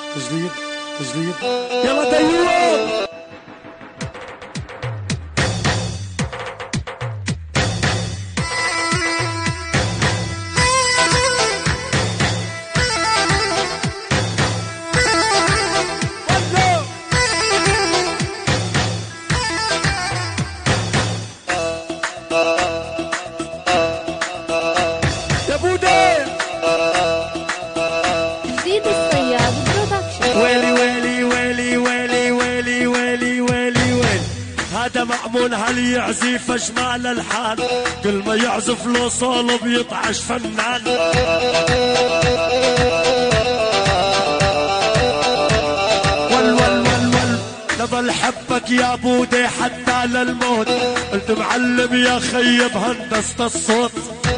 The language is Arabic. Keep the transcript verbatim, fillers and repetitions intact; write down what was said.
جديد جديد يلا ديوان. هذا مأمون هل يعزف اجمال الحال، كل ما يعزف له صولو بيطعش فنان. ول ول ول ول نضل حبك يا بودي حتى للموت، قلت معلم يا خي بهندسة الصوت.